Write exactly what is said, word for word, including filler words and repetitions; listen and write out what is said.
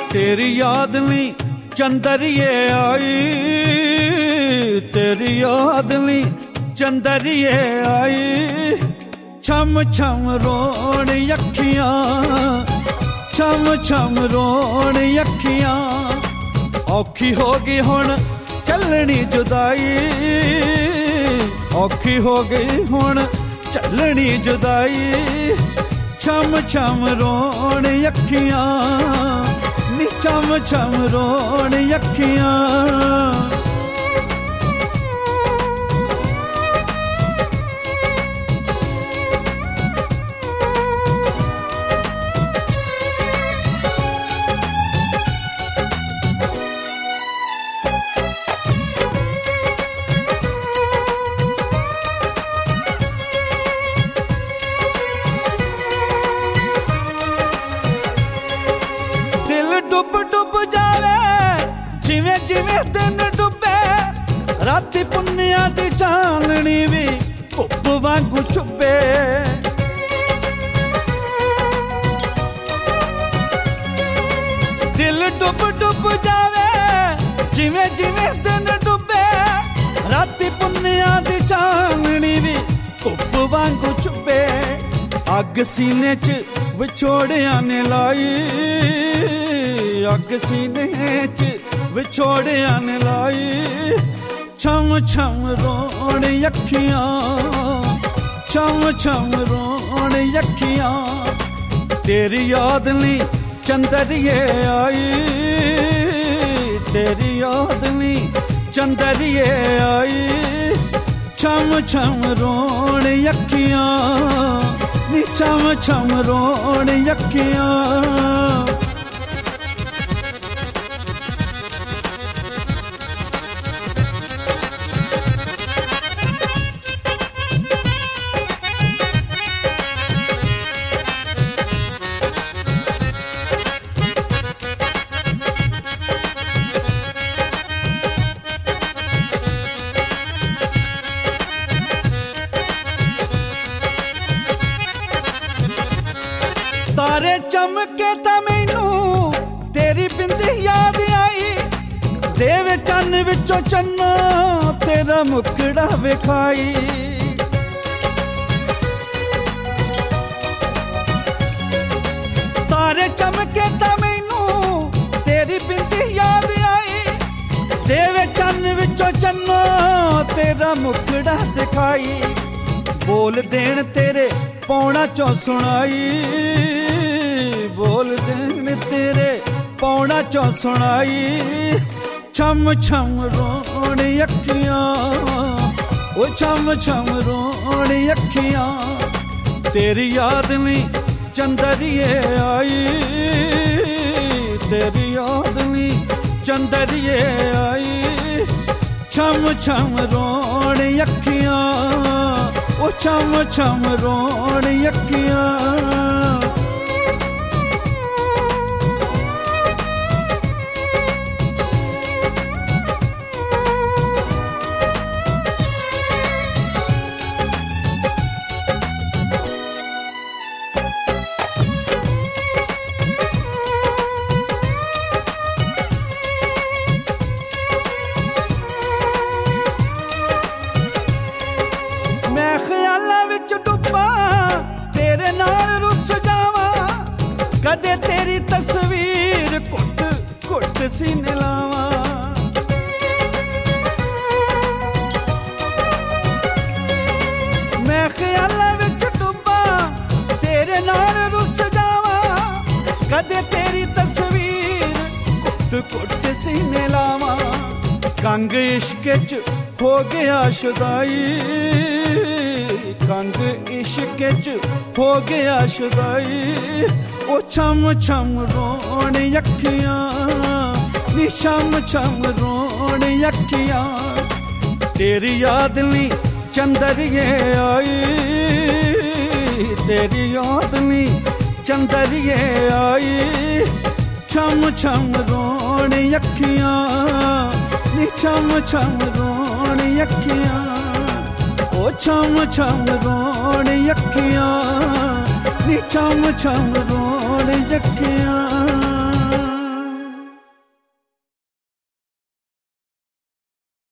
तेरी याद नी चंदरिए आई, तेरी याद नी चंदरिए आई। छम छम रोण अखियां, छम छम रोण अखियां। औखी हो गई हुण चलनी जुदाई, औखी हो गई हुण चलनी जुदाई। छम छम रोण अखियां नी, छम छम रोण अखियां। डुब डुब जावे जिवें जिवें दिन डुबे, राती पुन्निया दी चाननी भी धुप वांगू चुभे। दिल डुब डुब जावे जिवें जिवें दिन डुबे, राती पुन्निया दी चाननी भी धुप वांगू चुभे। अग सीने च विछोड़िया ने लाई, अग सीने च विछोड़िया ने लाई। छम छम रोण अखियां, छम छम रोण अखियां। तेरी याद नी चंदरिए आई, तेरी याद नी चंदरिए आई। छम छम रोण अखियां नी, छम छम रोण अखियां। तारे चमके ता मैनू तेरी बिंदी याद आई। देवे चन्न विचों चन्ना तेरा मुखड़ा विखाई। तारे चमके ता मैनू तेरी बिंदी याद आई। देवे चन्न विचों चन्ना तेरा मुखड़ा दिखाई। बोल देन तेरे पौना चों सुनाई, बोल देन तेरे पौना चों सुनाई। छम छम रोण अखियां, ओ छम छम रोण अखियां। तेरी याद नी चंदरिए आई, तेरी याद नी चंदरिए आई। छम छम रोण अखियां, ओ छम छम रोण अखियां। मैं ख्यालां विच डुब्बा तेरे नाल रुस जावां, कदे तेरी तस्वीर घुट घुट सीने लावां। मैं ख्यालां विच डुब्बा तेरे नाल रुस जावां, कदे तेरी तस्वीर घुट घुट सीने लावां। कंग इश्क च हो गया शुदाई, कंग इश्क च हो गया शुदाई। ओ छम छम रोण अखियां नी, छम छम रोण अखियां। तेरी याद नी चंदरिए आई, तेरी याद नी चंदरिए आई। छम छम रोण अखियां नी, छम छम रोण अखियां। ओ छम छम रोण अखियां नी, छम छम रोण अखियां।